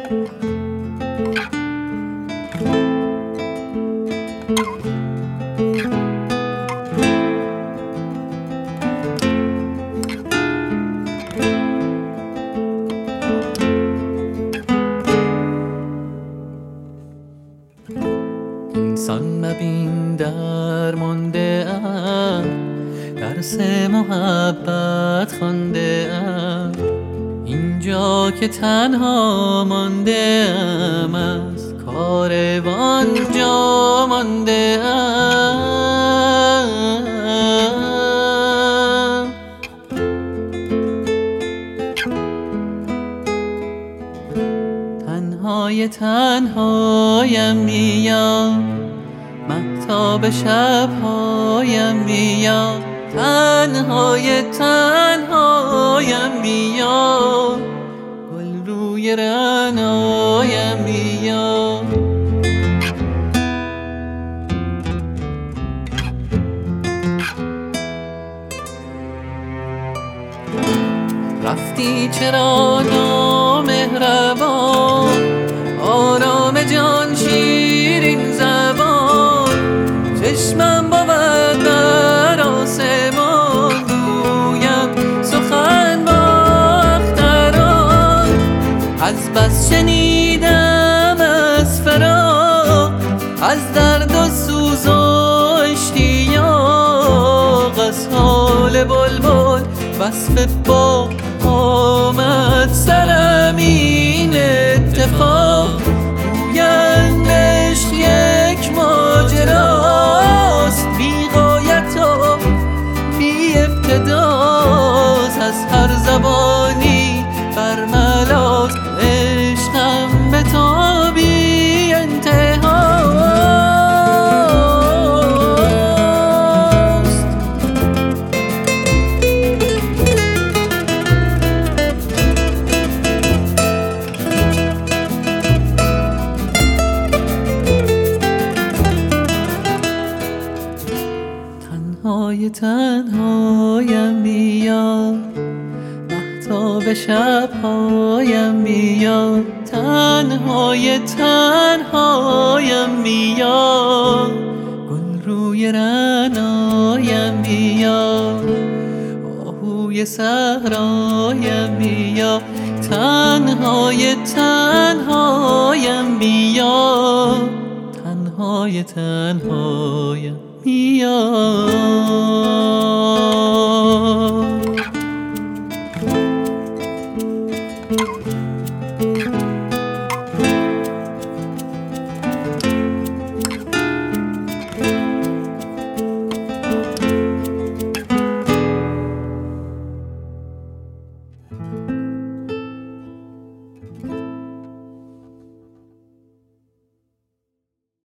انسان مبین در مانده ام، درس محبت خوانده ام، اینجا که تنها مانده ام، از کاروان جا مانده ام. تنهایم میاد، مهتاب شبهایم میاد، تنهایم میاد، گل روی رعنایم میاد. رفتی چرا نامهربان، آرام جان شیرین زبان، چشمم بود بر آسمان، گویم سخن با اختران. از بس شنیدم از فراق، از درد و سوز و اشتیاق، از حال بلبل وصف باغ آمد سرم این اتفاق. گویند عشق یک ماجراست، بی غایت و بی ابتداست، از هر زبانی برملاست، عشقم به تا بی انتهاست. تنهایم میاد، مهتاب شبهایم میاد، تنهایم میاد، گل روی رعنایم میاد، آهوی صحرایم میاد، تنهایم میاد، تنهایم میاد.